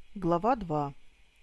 Глава 2.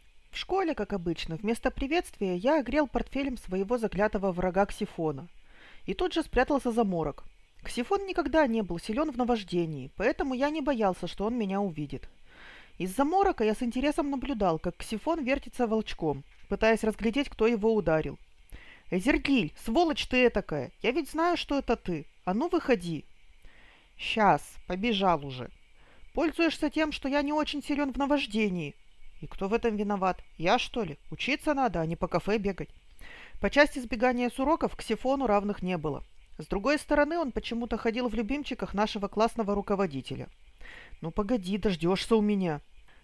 В школе, как обычно, вместо приветствия я огрел портфелем своего заклятого врага Ксифона и тут же спрятался за морок. Ксифон никогда не был силен в наваждении, поэтому я не боялся, что он меня увидит. Из-за морока я с интересом наблюдал, как Ксифон вертится волчком, пытаясь разглядеть, кто его ударил. «Эзергиль, сволочь ты этакая! Я ведь знаю, что это ты! А ну выходи!» «Сейчас, побежал уже!» Пользуешься тем, что я не очень силен в наваждении. И кто в этом виноват? Я, что ли? Учиться надо, а не по кафе бегать. По части сбегания с уроков к Сифону равных не было. С другой стороны, он почему-то ходил в любимчиках нашего классного руководителя. Ну погоди, дождешься у меня.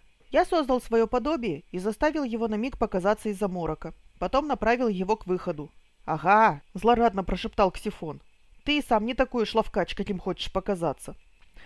Я создал свое подобие и заставил его на миг показаться из-за морока. Потом направил его к выходу. «Ага», — злорадно прошептал Ксифон. «Ты и сам не такой уж ловкач, каким хочешь показаться».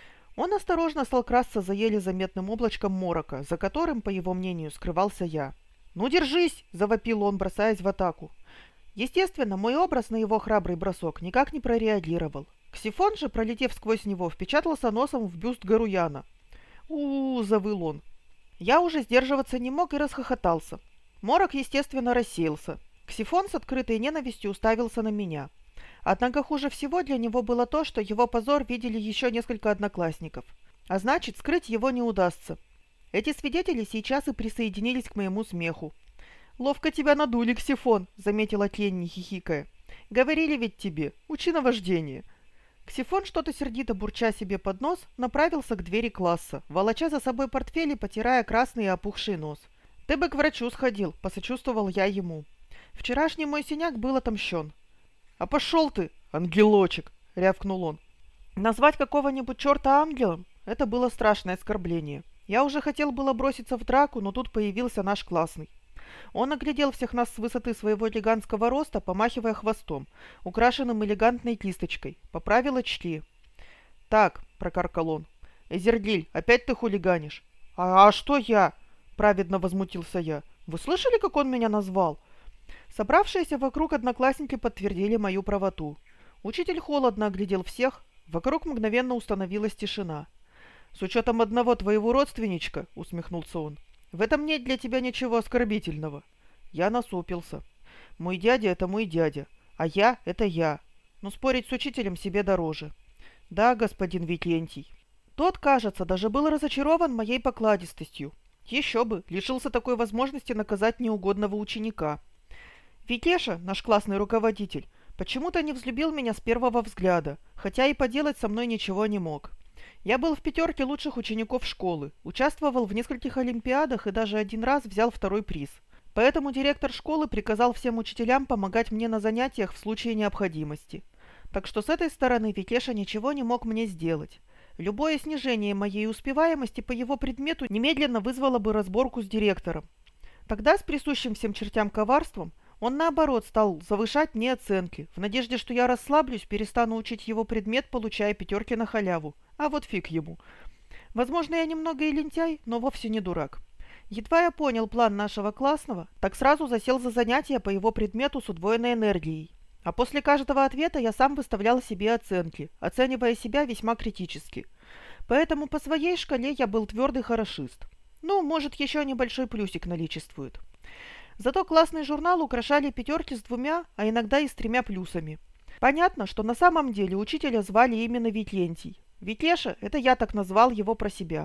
Он осторожно стал красться за еле заметным облачком морока, за которым, по его мнению, скрывался я. «Ну, держись!» – завопил он, бросаясь в атаку. Естественно, мой образ на его храбрый бросок никак не прореагировал. Ксифон же, пролетев сквозь него, впечатался носом в бюст Гаруяна. «У-у-у!» – завыл он. Я уже сдерживаться не мог и расхохотался. Морок, естественно, рассеялся. Ксифон с открытой ненавистью уставился на меня. Однако хуже всего для него было то, что его позор видели еще несколько одноклассников. А значит, скрыть его не удастся. Эти свидетели сейчас и присоединились к моему смеху. «Ловко тебя надули, Ксифон», — заметила Тленни, хихикая. «Говорили ведь тебе, учи наваждение». Ксифон, что-то сердито бурча себе под нос, направился к двери класса, волоча за собой портфель и потирая красный и опухший нос. «Ты бы к врачу сходил», — посочувствовал я ему. Вчерашний мой синяк был отомщен. «А пошел ты, ангелочек!» — рявкнул он. Назвать какого-нибудь черта ангелом — это было страшное оскорбление. Я уже хотел было броситься в драку, но тут появился наш классный. Он оглядел всех нас с высоты своего элегантского роста, помахивая хвостом, украшенным элегантной кисточкой, поправил очки. «Так», — прокаркал он, — «Эзергиль, опять ты хулиганишь?» «А что я?» — праведно возмутился я. «Вы слышали, как он меня назвал?» Собравшиеся вокруг одноклассники подтвердили мою правоту. Учитель холодно оглядел всех, вокруг мгновенно установилась тишина. «С учетом одного твоего родственничка», — усмехнулся он, — «в этом нет для тебя ничего оскорбительного». Я насупился. «Мой дядя — это мой дядя, а я — это я. Но спорить с учителем себе дороже». «Да, господин Викентий». Тот, кажется, даже был разочарован моей покладистостью. Еще бы, лишился такой возможности наказать неугодного ученика. Викеша, наш классный руководитель, почему-то не взлюбил меня с первого взгляда, хотя и поделать со мной ничего не мог. Я был в пятерке лучших учеников школы, участвовал в нескольких олимпиадах и даже один раз взял второй приз. Поэтому директор школы приказал всем учителям помогать мне на занятиях в случае необходимости. Так что с этой стороны Викеша ничего не мог мне сделать. Любое снижение моей успеваемости по его предмету немедленно вызвало бы разборку с директором. Тогда с присущим всем чертям коварством он, наоборот, стал завышать мне оценки, в надежде, что я расслаблюсь, перестану учить его предмет, получая пятерки на халяву. А вот фиг ему. Возможно, я немного и лентяй, но вовсе не дурак. Едва я понял план нашего классного, так сразу засел за занятия по его предмету с удвоенной энергией. А после каждого ответа я сам выставлял себе оценки, оценивая себя весьма критически. Поэтому по своей шкале я был твердый хорошист. Ну, может, еще небольшой плюсик наличествует. Зато классный журнал украшали пятерки с двумя, а иногда и с тремя плюсами. Понятно, что на самом деле учителя звали именно Викентий. Викеша — это я так назвал его про себя.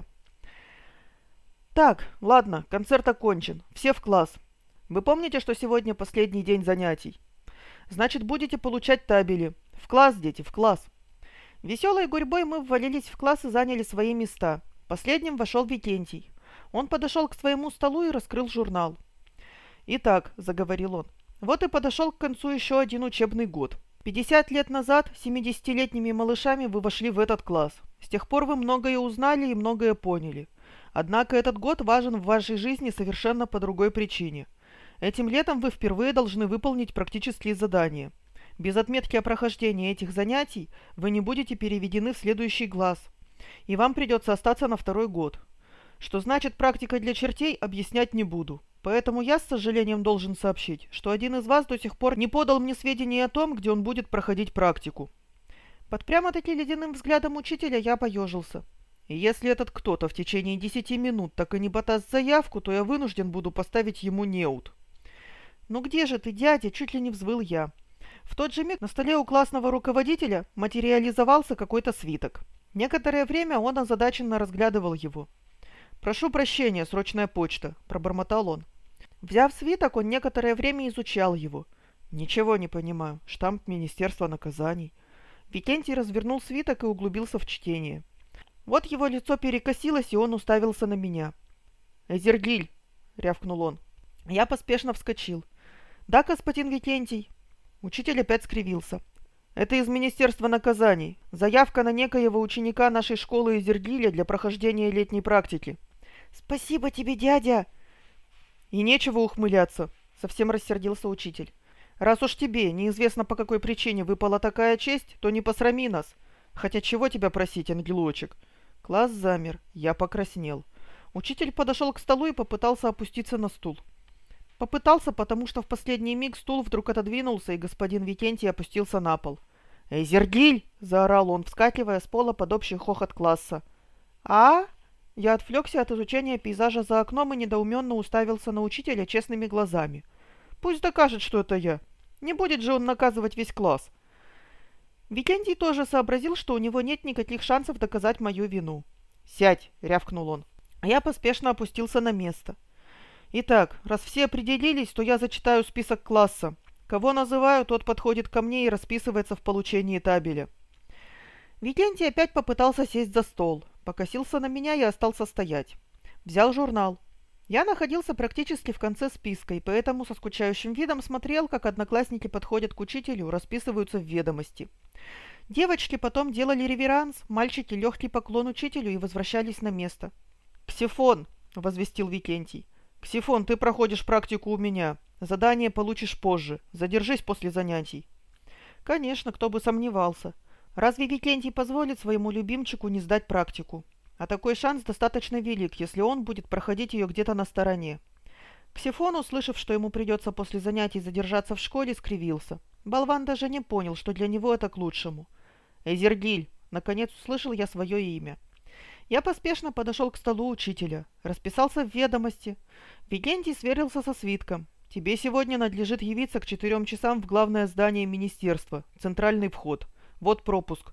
Так, ладно, концерт окончен. Все в класс. Вы помните, что сегодня последний день занятий? Значит, будете получать табели. В класс, дети, в класс. Веселой гурьбой мы ввалились в класс и заняли свои места. Последним вошел Викентий. Он подошел к своему столу и раскрыл журнал. «Итак», — заговорил он, — «вот и подошел к концу еще один учебный год. 50 лет назад 70-летними малышами вы вошли в этот класс. С тех пор вы многое узнали и многое поняли. Однако этот год важен в вашей жизни совершенно по другой причине. Этим летом вы впервые должны выполнить практические задания. Без отметки о прохождении этих занятий вы не будете переведены в следующий класс, и вам придется остаться на второй год. Что значит практика для чертей, объяснять не буду. Поэтому я с сожалением должен сообщить, что один из вас до сих пор не подал мне сведений о том, где он будет проходить практику». Под прямо-таки ледяным взглядом учителя я поежился. И если этот кто-то в течение 10 минут так и не подаст заявку, то я вынужден буду поставить ему неуд. «Ну где же ты, дядя?» — чуть ли не взвыл я. В тот же миг на столе у классного руководителя материализовался какой-то свиток. Некоторое время он озадаченно разглядывал его. «Прошу прощения, срочная почта», — пробормотал он. Взяв свиток, он некоторое время изучал его. «Ничего не понимаю. Штамп Министерства наказаний». Викентий развернул свиток и углубился в чтение. Вот его лицо перекосилось, и он уставился на меня. «Эзергиль!» — рявкнул он. Я поспешно вскочил. «Да, господин Викентий». Учитель опять скривился. «Это из Министерства наказаний. Заявка на некоего ученика нашей школы Эзергиля для прохождения летней практики». «Спасибо тебе, дядя!» «И нечего ухмыляться», — совсем рассердился учитель. «Раз уж тебе неизвестно по какой причине выпала такая честь, то не посрами нас. Хотя чего тебя просить, ангелочек?» Класс замер. Я покраснел. Учитель подошел к столу и попытался опуститься на стул. Попытался, потому что в последний миг стул вдруг отодвинулся, и господин Викентий опустился на пол. «Эзергиль!» — заорал он, вскакивая с пола под общий хохот класса. «А?» Я отвлекся от изучения пейзажа за окном и недоуменно уставился на учителя честными глазами. «Пусть докажет, что это я. Не будет же он наказывать весь класс». Викентий тоже сообразил, что у него нет никаких шансов доказать мою вину. «Сядь!» — рявкнул он. Я поспешно опустился на место. «Итак, раз все определились, то я зачитаю список класса. Кого называю, тот подходит ко мне и расписывается в получении табеля». Викентий опять попытался сесть за стол, покосился на меня и остался стоять. Взял журнал. Я находился практически в конце списка, и поэтому со скучающим видом смотрел, как одноклассники подходят к учителю, расписываются в ведомости. Девочки потом делали реверанс, мальчики легкий поклон учителю и возвращались на место. «Ксифон!» — возвестил Викентий. «Ксифон, ты проходишь практику у меня. Задание получишь позже. Задержись после занятий». Конечно, кто бы сомневался. Разве Викентий позволит своему любимчику не сдать практику? А такой шанс достаточно велик, если он будет проходить ее где-то на стороне. Ксифон, услышав, что ему придется после занятий задержаться в школе, скривился. Болван даже не понял, что для него это к лучшему. «Эзергиль!» — наконец услышал я свое имя. Я поспешно подошел к столу учителя, расписался в ведомости. Викентий сверился со свитком. «Тебе сегодня надлежит явиться к 4 часам в главное здание министерства, центральный вход. Вот пропуск».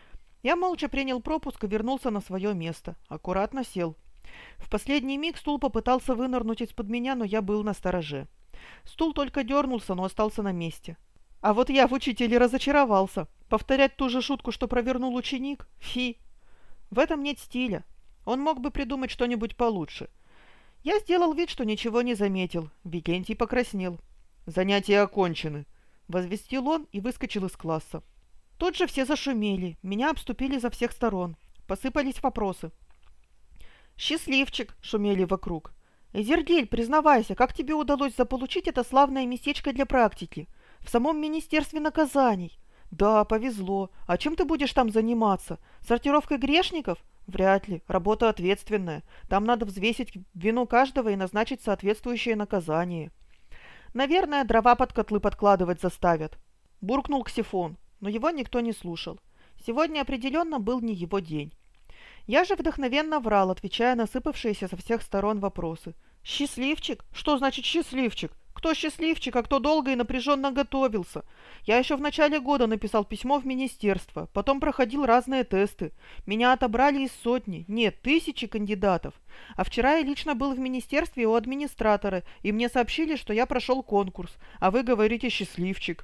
Я молча принял пропуск и вернулся на свое место. Аккуратно сел. В последний миг стул попытался вынырнуть из-под меня, но я был настороже. Стул только дернулся, но остался на месте. А вот я в учителе разочаровался. Повторять ту же шутку, что провернул ученик? Фи! В этом нет стиля. Он мог бы придумать что-нибудь получше. Я сделал вид, что ничего не заметил. Викентий покраснел. «Занятия окончены», — возвестил он и выскочил из класса. Тут же все зашумели, меня обступили со всех сторон. Посыпались вопросы. «Счастливчик!» — шумели вокруг. «Эзергиль, признавайся, как тебе удалось заполучить это славное местечко для практики? В самом Министерстве наказаний?» «Да, повезло. А чем ты будешь там заниматься? Сортировкой грешников? Вряд ли. Работа ответственная. Там надо взвесить вину каждого и назначить соответствующее наказание». «Наверное, дрова под котлы подкладывать заставят», — буркнул Ксифон. Но его никто не слушал. Сегодня определенно был не его день. Я же вдохновенно врал, отвечая на сыпавшиеся со всех сторон вопросы. «Счастливчик? Что значит счастливчик? Кто счастливчик, а кто долго и напряженно готовился? Я еще в начале года написал письмо в министерство, потом проходил разные тесты. Меня отобрали из сотни, нет, тысячи кандидатов. А вчера я лично был в министерстве у администратора, и мне сообщили, что я прошел конкурс, а вы говорите счастливчик».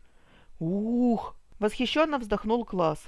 «Ух!» — восхищенно вздохнул класс.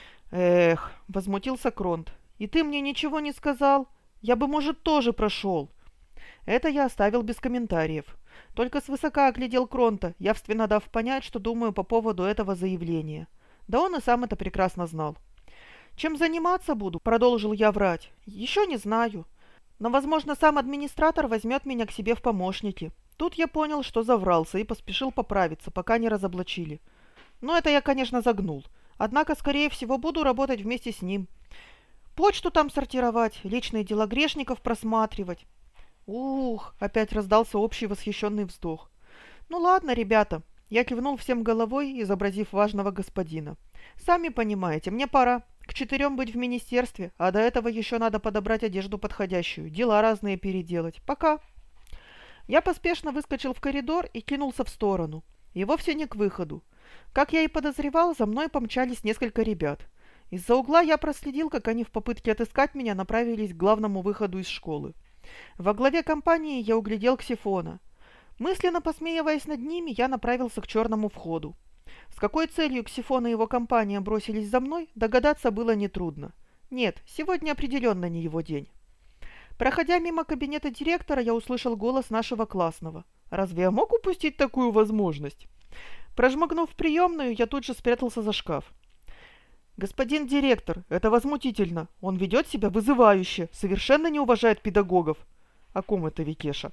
«Эх!» — возмутился Кронт. «И ты мне ничего не сказал? Я бы, может, тоже прошел». Это я оставил без комментариев. Только свысока оглядел Кронта, явственно дав понять, что думаю по поводу этого заявления. Да он и сам это прекрасно знал. «Чем заниматься буду?» — продолжил я врать. «Еще не знаю. Но, возможно, сам администратор возьмет меня к себе в помощники». Тут я понял, что заврался, и поспешил поправиться, пока не разоблачили. Ну, это я, конечно, загнул. Однако, скорее всего, буду работать вместе с ним. Почту там сортировать, личные дела грешников просматривать. Ух, опять раздался общий восхищенный вздох. Ну ладно, ребята. Я кивнул всем головой, изобразив важного господина. Сами понимаете, мне пора. К 4 быть в министерстве, а до этого еще надо подобрать одежду подходящую, дела разные переделать. Пока. Я поспешно выскочил в коридор и кинулся в сторону. И вовсе не к выходу. Как я и подозревал, за мной помчались несколько ребят. Из-за угла я проследил, как они в попытке отыскать меня направились к главному выходу из школы. Во главе компании я углядел Ксифона. Мысленно посмеиваясь над ними, я направился к черному входу. С какой целью Ксифон и его компания бросились за мной, догадаться было нетрудно. Нет, сегодня определенно не его день. Проходя мимо кабинета директора, я услышал голос нашего классного. Разве я мог упустить такую возможность? Прожмакнув в приемную, я тут же спрятался за шкаф. «Господин директор, это возмутительно. Он ведет себя вызывающе, совершенно не уважает педагогов». «О ком это Викеша?»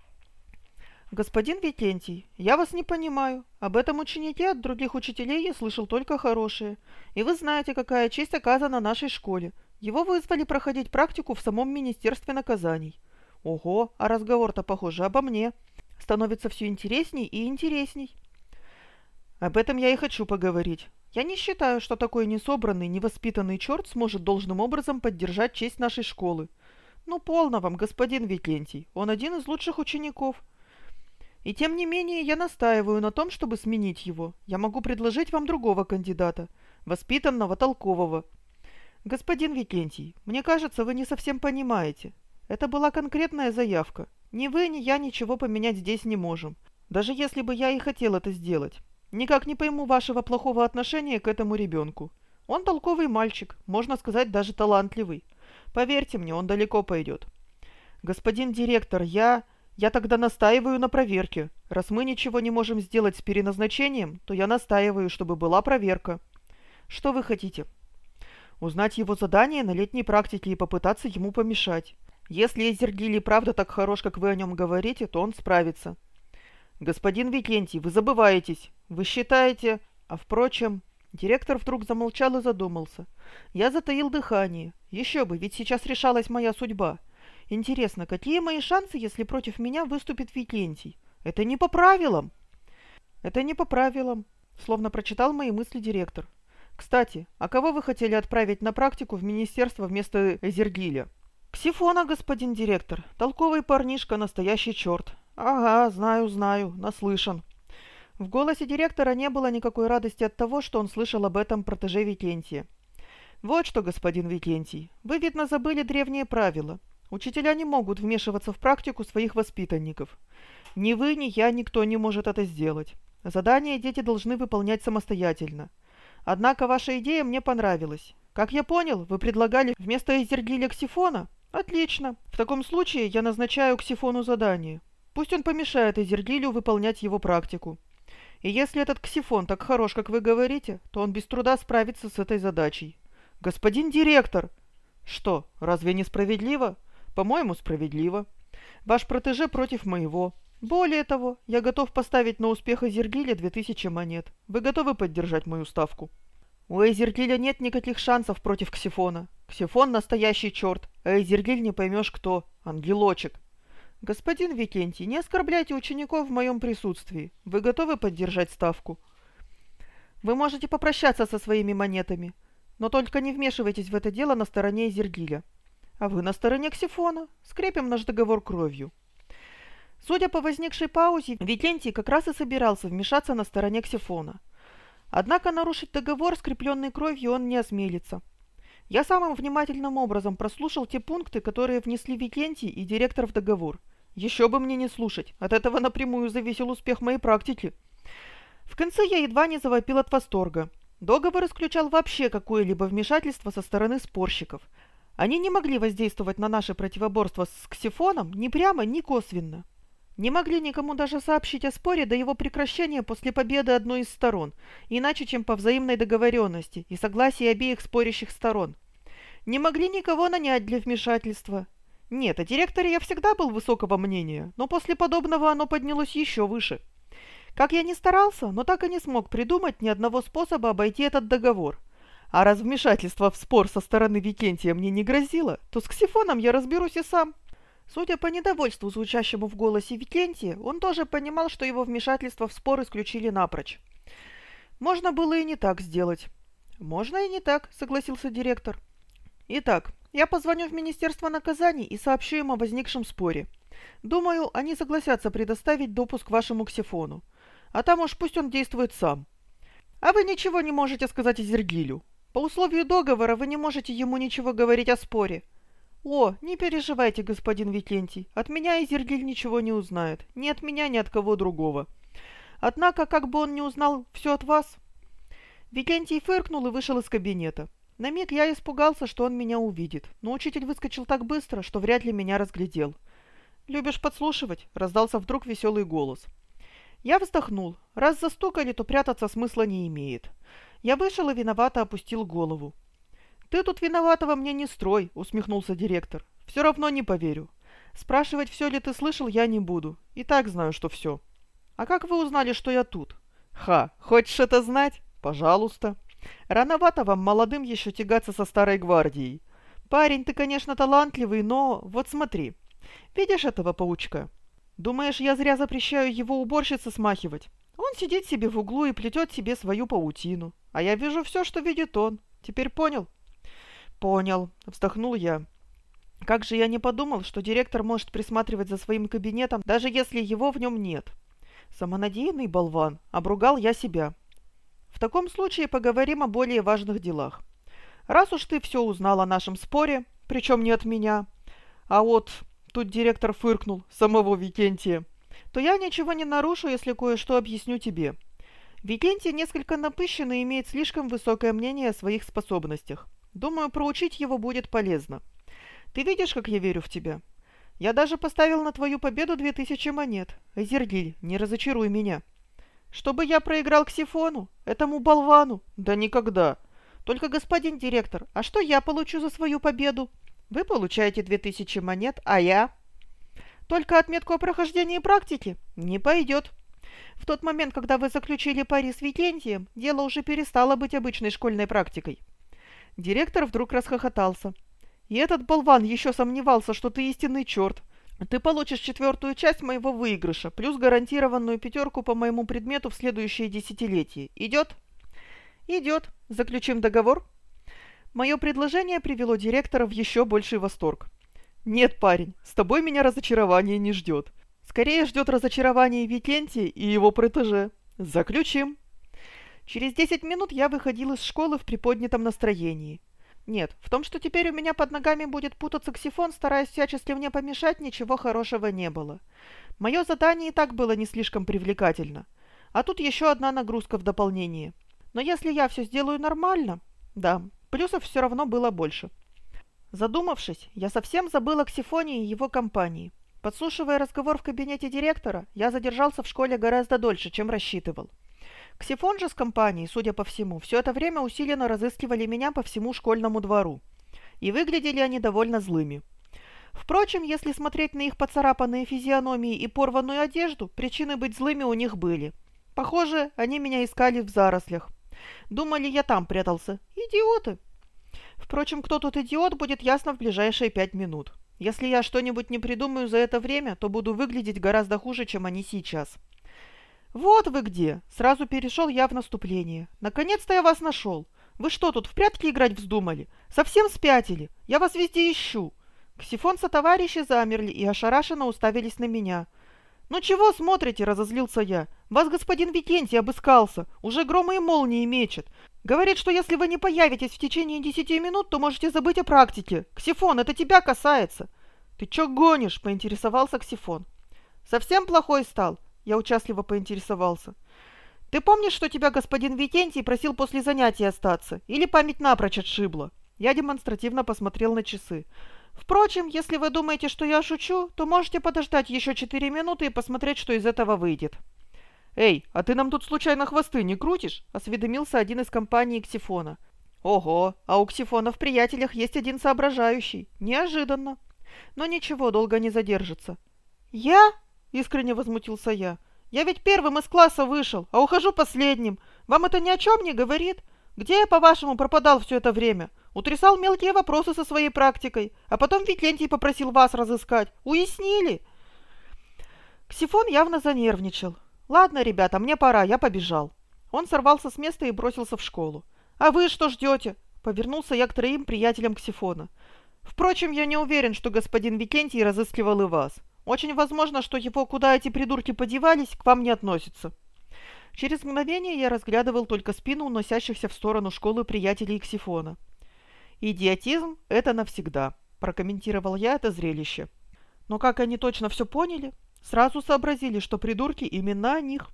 «Господин Викентий, я вас не понимаю. Об этом ученике от других учителей я слышал только хорошее. И вы знаете, какая честь оказана нашей школе. Его вызвали проходить практику в самом Министерстве наказаний». «Ого, а разговор-то, похоже, обо мне. Становится все интересней и интересней». «Об этом я и хочу поговорить. Я не считаю, что такой несобранный, невоспитанный черт сможет должным образом поддержать честь нашей школы. Ну, полно вам, господин Викентий, он один из лучших учеников. И тем не менее я настаиваю на том, чтобы сменить его. Я могу предложить вам другого кандидата, воспитанного, толкового. Господин Викентий, мне кажется, вы не совсем понимаете. Это была конкретная заявка. Ни вы, ни я ничего поменять здесь не можем, даже если бы я и хотел это сделать. Никак не пойму вашего плохого отношения к этому ребенку. Он толковый мальчик, можно сказать, даже талантливый. Поверьте мне, он далеко пойдет. Господин директор, я тогда настаиваю на проверке. Раз мы ничего не можем сделать с переназначением, то я настаиваю, чтобы была проверка. Что вы хотите? Узнать его задание на летней практике и попытаться ему помешать. Если Эзергилий правда так хорош, как вы о нем говорите, то он справится. Господин Викентий, вы забываетесь. Вы считаете... А впрочем... Директор вдруг замолчал и задумался. Я затаил дыхание. Еще бы, ведь сейчас решалась моя судьба. Интересно, какие мои шансы, если против меня выступит Викентий? Это не по правилам. Это не по правилам. Словно прочитал мои мысли директор. Кстати, а кого вы хотели отправить на практику в министерство вместо Эзергиля? Ксифона, господин директор. Толковый парнишка, настоящий черт. Ага, знаю, наслышан. В голосе директора не было никакой радости от того, что он слышал об этом протеже Викентия. Вот что, господин Викентий, вы, видно, забыли древние правила. Учителя не могут вмешиваться в практику своих воспитанников. Ни вы, ни я, никто не может это сделать. Задания дети должны выполнять самостоятельно. Однако ваша идея мне понравилась. Как я понял, вы предлагали вместо Эзергиля Ксифона? Отлично. В таком случае я назначаю Ксифону задание. Пусть он помешает Эзергилю выполнять его практику. И если этот Ксифон так хорош, как вы говорите, то он без труда справится с этой задачей. Господин директор! Что, разве не справедливо? По-моему, справедливо. Ваш протеже против моего. Более того, я готов поставить на успех Эзергиля 2000 монет. Вы готовы поддержать мою ставку? У Эзергиля нет никаких шансов против Ксифона. Ксифон настоящий черт, а Эзергиль не поймешь кто. Ангелочек. Господин Викентий, не оскорбляйте учеников в моем присутствии. Вы готовы поддержать ставку? Вы можете попрощаться со своими монетами, но только не вмешивайтесь в это дело на стороне Эзергиля. А вы на стороне Ксифона. Скрепим наш договор кровью. Судя по возникшей паузе, Викентий как раз и собирался вмешаться на стороне Ксифона. Однако нарушить договор, скрепленный кровью, он не осмелится. Я самым внимательным образом прослушал те пункты, которые внесли Викентий и директор в договор. Еще бы мне не слушать, от этого напрямую зависел успех моей практики. В конце я едва не завопил от восторга. Договор исключал вообще какое-либо вмешательство со стороны спорщиков. Они не могли воздействовать на наше противоборство с Ксифоном ни прямо, ни косвенно. Не могли никому даже сообщить о споре до его прекращения после победы одной из сторон, иначе чем по взаимной договоренности и согласии обеих спорящих сторон. Не могли никого нанять для вмешательства. Нет, о директоре я всегда был высокого мнения, но после подобного оно поднялось еще выше. Как я ни старался, но так и не смог придумать ни одного способа обойти этот договор. А раз вмешательство в спор со стороны Викентия мне не грозило, то с Ксифоном я разберусь и сам. Судя по недовольству, звучащему в голосе Викентия, он тоже понимал, что его вмешательство в спор исключили напрочь. Можно было и не так сделать. «Можно и не так», — согласился директор. «Итак, я позвоню в Министерство наказаний и сообщу им о возникшем споре. Думаю, они согласятся предоставить допуск вашему Ксифону. А там уж пусть он действует сам. А вы ничего не можете сказать Изергилю. По условию договора вы не можете ему ничего говорить о споре. О, не переживайте, господин Викентий, от меня Изергиль ничего не узнает. Ни от меня, ни от кого другого. Однако, как бы он не узнал все от вас...» Викентий фыркнул и вышел из кабинета. На миг я испугался, что он меня увидит, но учитель выскочил так быстро, что вряд ли меня разглядел. «Любишь подслушивать?» — раздался вдруг веселый голос. Я вздохнул. Раз застукали, то прятаться смысла не имеет. Я вышел и виновато опустил голову. «Ты тут виноватого мне не строй», — усмехнулся директор. «Все равно не поверю. Спрашивать, все ли ты слышал, я не буду. И так знаю, что все. А как вы узнали, что я тут?» «Ха, хочешь это знать? Пожалуйста. Рановато вам, молодым, еще тягаться со старой гвардией. Парень, ты, конечно, талантливый, но... Вот смотри. Видишь этого паучка? Думаешь, я зря запрещаю его уборщице смахивать? Он сидит себе в углу и плетет себе свою паутину. А я вижу все, что видит он. Теперь понял?» «Понял», — вздохнул я. «Как же я не подумал, что директор может присматривать за своим кабинетом, даже если его в нем нет. Самонадеянный болван, обругал я себя. В таком случае поговорим о более важных делах. Раз уж ты все узнал о нашем споре, причем не от меня, а от...» Тут директор фыркнул, самого Викентия. «То я ничего не нарушу, если кое-что объясню тебе. Викентий несколько напыщен и имеет слишком высокое мнение о своих способностях. Думаю, проучить его будет полезно. Ты видишь, как я верю в тебя? Я даже поставил на твою победу 2000 монет. Изергиль, не разочаруй меня». «Чтобы я проиграл Ксифону? Этому болвану? Да никогда. Только, господин директор, а что я получу за свою победу?» «Вы получаете 2000 монет, а я...» «Только отметку о прохождении практики? Не пойдет. В тот момент, когда вы заключили пари с Викентием, дело уже перестало быть обычной школьной практикой». Директор вдруг расхохотался. «И этот болван еще сомневался, что ты истинный черт. Ты получишь 4-ю часть моего выигрыша, плюс гарантированную 5 по моему предмету в следующее десятилетие. Идет?» «Идет. Заключим договор?» Мое предложение привело директора в еще больший восторг. «Нет, парень, с тобой меня разочарование не ждет. Скорее ждет разочарование Викентия и его протеже. Заключим». Через 10 минут я выходил из школы в приподнятом настроении. Нет, в том, что теперь у меня под ногами будет путаться Ксифон, стараясь всячески мне помешать, ничего хорошего не было. Мое задание и так было не слишком привлекательно. А тут еще одна нагрузка в дополнение. Но если я все сделаю нормально... Да, плюсов все равно было больше. Задумавшись, я совсем забыл о Ксифоне и его компании. Подслушивая разговор в кабинете директора, я задержался в школе гораздо дольше, чем рассчитывал. Ксифон же с компанией, судя по всему, все это время усиленно разыскивали меня по всему школьному двору. И выглядели они довольно злыми. Впрочем, если смотреть на их поцарапанные физиономии и порванную одежду, причины быть злыми у них были. Похоже, они меня искали в зарослях. Думали, я там прятался. Идиоты! Впрочем, кто тут идиот, будет ясно в ближайшие 5 минут. Если я что-нибудь не придумаю за это время, то буду выглядеть гораздо хуже, чем они сейчас. «Вот вы где!» Сразу перешел я в наступление. «Наконец-то я вас нашел! Вы что, тут в прятки играть вздумали? Совсем спятили? Я вас везде ищу!» Ксифон сотоварищи замерли и ошарашенно уставились на меня. «Ну чего смотрите?» — разозлился я. «Вас господин Викентий обыскался, уже громы и молнии мечет. Говорит, что если вы не появитесь в течение 10 минут, то можете забыть о практике. Ксифон, это тебя касается!» «Ты чё гонишь?» — поинтересовался Ксифон. «Совсем плохой стал?» Я участливо поинтересовался. «Ты помнишь, что тебя господин Викентий просил после занятий остаться? Или память напрочь отшибла?» Я демонстративно посмотрел на часы. «Впрочем, если вы думаете, что я шучу, то можете подождать еще 4 минуты и посмотреть, что из этого выйдет». «Эй, а ты нам тут случайно хвосты не крутишь?» — осведомился один из компании Ксифона. «Ого, а у Ксифона в приятелях есть один соображающий. Неожиданно. Но ничего, долго не задержится». «Я?» — искренне возмутился я. «Я ведь первым из класса вышел, а ухожу последним. Вам это ни о чем не говорит? Где я, по-вашему, пропадал все это время? Утрясал мелкие вопросы со своей практикой, а потом Викентий попросил вас разыскать. Уяснили?» Ксифон явно занервничал. «Ладно, ребята, мне пора, я побежал». Он сорвался с места и бросился в школу. «А вы что ждете?» — повернулся я к троим приятелям Ксифона. «Впрочем, я не уверен, что господин Викентий разыскивал и вас. Очень возможно, что его «куда эти придурки подевались» к вам не относится». Через мгновение я разглядывал только спину уносящихся в сторону школы приятелей Ксифона. «Идиотизм — это навсегда», — прокомментировал я это зрелище. Но как они точно все поняли? Сразу сообразили, что придурки именно о них.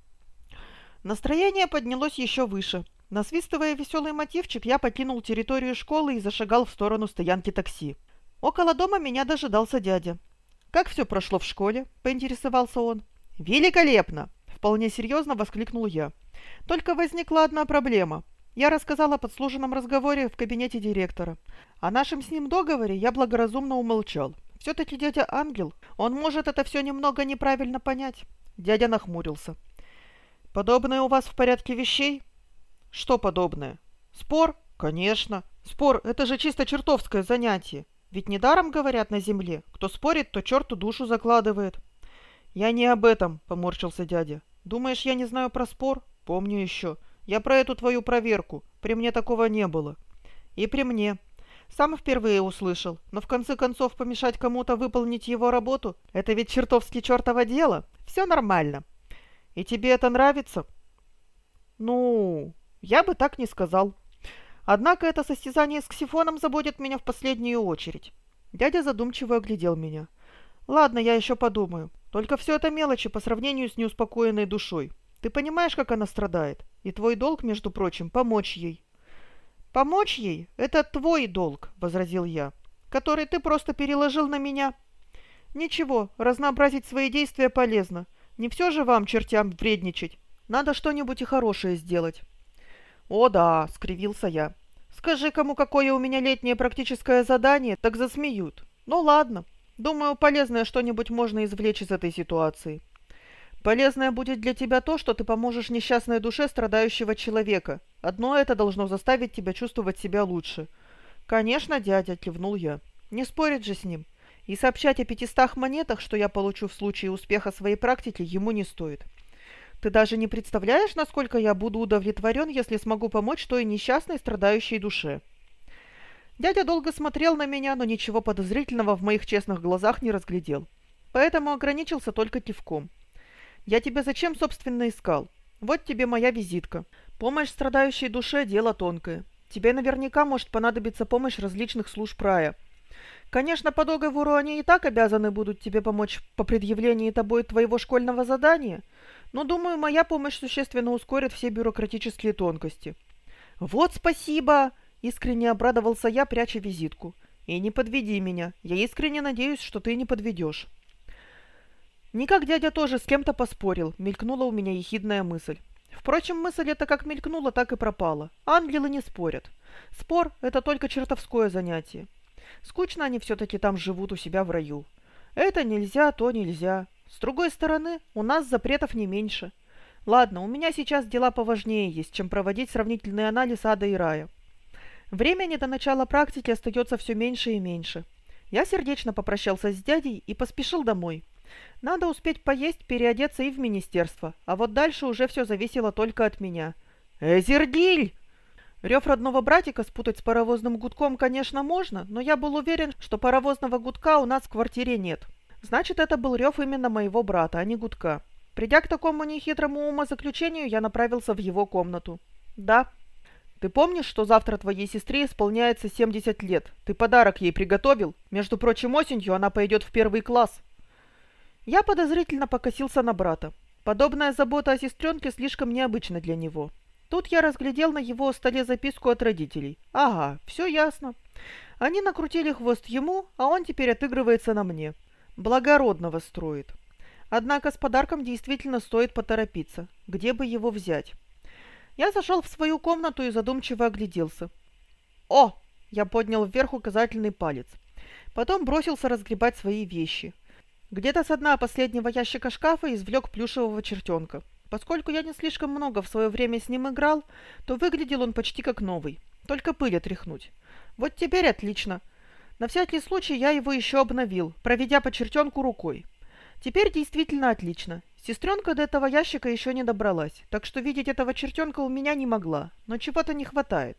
Настроение поднялось еще выше. Насвистывая веселый мотивчик, я покинул территорию школы и зашагал в сторону стоянки такси. Около дома меня дожидался дядя. «Как все прошло в школе?» – поинтересовался он. «Великолепно!» – вполне серьезно воскликнул я. «Только возникла одна проблема. Я рассказал о подслушанном разговоре в кабинете директора. О нашем с ним договоре я благоразумно умолчал. Все-таки дядя ангел, он может это все немного неправильно понять». Дядя нахмурился. «Подобное у вас в порядке вещей?» «Что подобное?» «Спор?» «Конечно. Спор – это же чисто чертовское занятие. Ведь недаром говорят на земле, кто спорит, то черту душу закладывает». «Я не об этом», – поморщился дядя. «Думаешь, я не знаю про спор? Помню еще. Я про эту твою проверку. При мне такого не было». «И при мне. Сам впервые услышал. Но в конце концов помешать кому-то выполнить его работу – это ведь чертовски чертово дело. Все нормально. И тебе это нравится?» «Ну, я бы так не сказал. Однако это состязание с Ксифоном заботит меня в последнюю очередь». Дядя задумчиво оглядел меня. «Ладно, я еще подумаю. Только все это мелочи по сравнению с неуспокоенной душой. Ты понимаешь, как она страдает? И твой долг, между прочим, помочь ей». «Помочь ей – это твой долг», – возразил я, – «который ты просто переложил на меня». «Ничего, разнообразить свои действия полезно. Не все же вам, чертям, вредничать. Надо что-нибудь и хорошее сделать». «О да», — скривился я. «Скажи кому, какое у меня летнее практическое задание, так засмеют. Ну ладно, думаю, полезное что-нибудь можно извлечь из этой ситуации. Полезное будет для тебя то, что ты поможешь несчастной душе страдающего человека. Одно это должно заставить тебя чувствовать себя лучше». «Конечно, дядя», — кивнул я. «Не спорить же с ним. И сообщать о 500 монетах, что я получу в случае успеха своей практики, ему не стоит. Ты даже не представляешь, насколько я буду удовлетворен, если смогу помочь той несчастной страдающей душе». Дядя долго смотрел на меня, но ничего подозрительного в моих честных глазах не разглядел. Поэтому ограничился только кивком. «Я тебя зачем, собственно, искал? Вот тебе моя визитка. Помощь страдающей душе – дело тонкое. Тебе наверняка может понадобиться помощь различных служб рая. Конечно, по договору они и так обязаны будут тебе помочь по предъявлении тобой твоего школьного задания, но, думаю, моя помощь существенно ускорит все бюрократические тонкости». «Вот спасибо!» – искренне обрадовался я, пряча визитку. «И не подведи меня. Я искренне надеюсь, что ты не подведешь». «Никак дядя тоже с кем-то поспорил», – мелькнула у меня ехидная мысль. Впрочем, мысль эта как мелькнула, так и пропала. Ангелы не спорят. Спор – это только чертовское занятие. Скучно они все-таки там живут у себя в раю. Это нельзя, то нельзя. С другой стороны, у нас запретов не меньше. Ладно, у меня сейчас дела поважнее есть, чем проводить сравнительный анализ ада и рая. Времени до начала практики остается все меньше и меньше. Я сердечно попрощался с дядей и поспешил домой. Надо успеть поесть, переодеться и в министерство, а вот дальше уже все зависело только от меня. «Эзердиль!» Рев родного братика спутать с паровозным гудком, конечно, можно, но я был уверен, что паровозного гудка у нас в квартире нет. Значит, это был рев именно моего брата, а не гудка. Придя к такому нехитрому умозаключению, я направился в его комнату. «Да». «Ты помнишь, что завтра твоей сестре исполняется 70 лет? Ты подарок ей приготовил? Между прочим, осенью она пойдет в 1 класс». Я подозрительно покосился на брата. Подобная забота о сестренке слишком необычна для него. Тут я разглядел на его столе записку от родителей. Ага, все ясно. Они накрутили хвост ему, а он теперь отыгрывается на мне. Благородного строит. Однако с подарком действительно стоит поторопиться. Где бы его взять? Я зашел в свою комнату и задумчиво огляделся. «О!» – я поднял вверх указательный палец. Потом бросился разгребать свои вещи. Где-то со дна последнего ящика шкафа извлек плюшевого чертенка. Поскольку я не слишком много в свое время с ним играл, то выглядел он почти как новый. Только пыль отряхнуть. Вот теперь отлично. На всякий случай я его еще обновил, проведя по чертенку рукой. Теперь действительно отлично. Сестренка до этого ящика еще не добралась, так что видеть этого чертенка у меня не могла, но чего-то не хватает.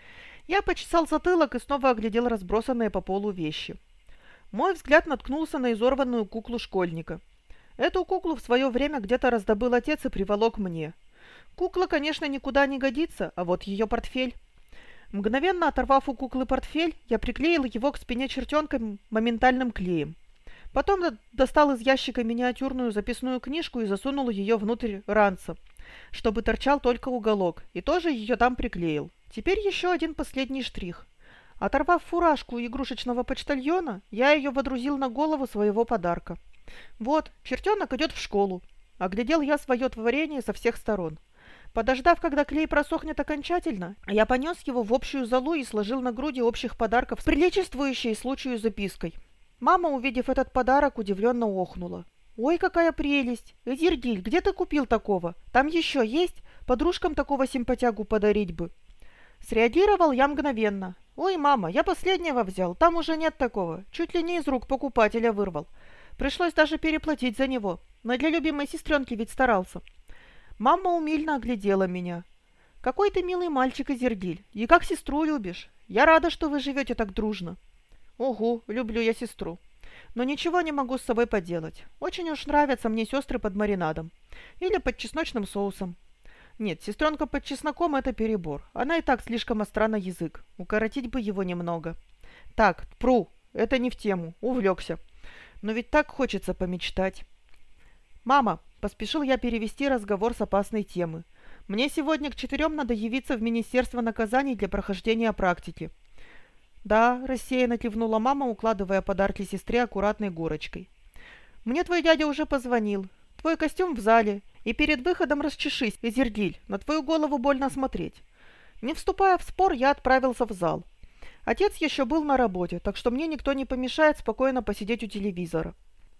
Я почесал затылок и снова оглядел разбросанные по полу вещи. Мой взгляд наткнулся на изорванную куклу школьника. Эту куклу в свое время где-то раздобыл отец и приволок мне. Кукла, конечно, никуда не годится, а вот ее портфель. Мгновенно оторвав у куклы портфель, я приклеил его к спине чертенка моментальным клеем. Потом достал из ящика миниатюрную записную книжку и засунул ее внутрь ранца, чтобы торчал только уголок, и тоже ее там приклеил. Теперь еще один последний штрих. Оторвав фуражку игрушечного почтальона, я ее водрузил на голову своего подарка. Вот, чертенок идет в школу. Оглядел я свое творение со всех сторон. Подождав, когда клей просохнет окончательно, я понес его в общую залу и сложил на груди общих подарков с приличествующей случаю запиской. Мама, увидев этот подарок, удивленно охнула. «Ой, какая прелесть! Эзердиль, где ты купил такого? Там еще есть? Подружкам такого симпатягу подарить бы». Среагировал я мгновенно. «Ой, мама, я последнего взял, там уже нет такого. Чуть ли не из рук покупателя вырвал. Пришлось даже переплатить за него. Но для любимой сестренки ведь старался». Мама умильно оглядела меня. «Какой ты милый мальчик, Эзердиль, и как сестру любишь. Я рада, что вы живете так дружно». «Угу, люблю я сестру. Но ничего не могу с собой поделать. Очень уж нравятся мне сестры под маринадом. Или под чесночным соусом. Нет, сестренка под чесноком — это перебор. Она и так слишком остра на язык. Укоротить бы его немного. Так, пру, это не в тему, увлекся. Но ведь так хочется помечтать». «Мама», — поспешил я перевести разговор с опасной темы. «Мне сегодня к 4 надо явиться в Министерство наказаний для прохождения практики». «Да», — рассеянно кивнула мама, укладывая подарки сестре аккуратной горочкой. «Мне твой дядя уже позвонил. Твой костюм в зале. И перед выходом расчешись, Эзердиль, на твою голову больно смотреть». Не вступая в спор, я отправился в зал. Отец еще был на работе, так что мне никто не помешает спокойно посидеть у телевизора.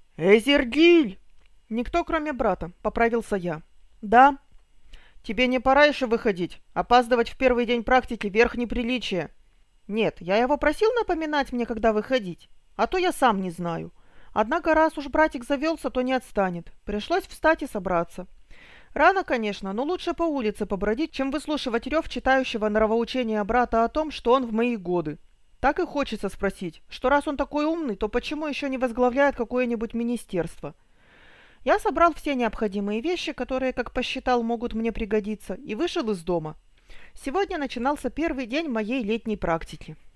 «Эзердиль!» «Никто, кроме брата», — поправился я. «Да». «Тебе не пора еще выходить? Опаздывать в первый день практики — верх неприличия». «Нет, я его просил напоминать мне, когда выходить, а то я сам не знаю. Однако, раз уж братик завелся, то не отстанет. Пришлось встать и собраться. Рано, конечно, но лучше по улице побродить, чем выслушивать рев читающего нравоучения брата о том, что он в мои годы. Так и хочется спросить, что раз он такой умный, то почему еще не возглавляет какое-нибудь министерство?» Я собрал все необходимые вещи, которые, как посчитал, могут мне пригодиться, и вышел из дома. Сегодня начинался первый день моей летней практики.